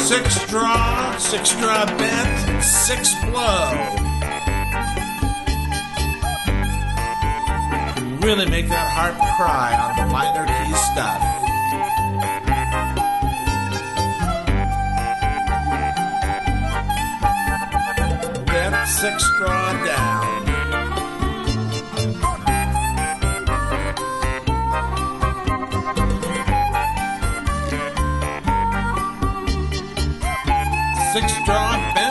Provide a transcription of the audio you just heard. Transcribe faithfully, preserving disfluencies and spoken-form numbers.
Six straw, six straw bent, six blow. Really make that harp cry on the minor key stuff. Bent six straw down. Six straw bent.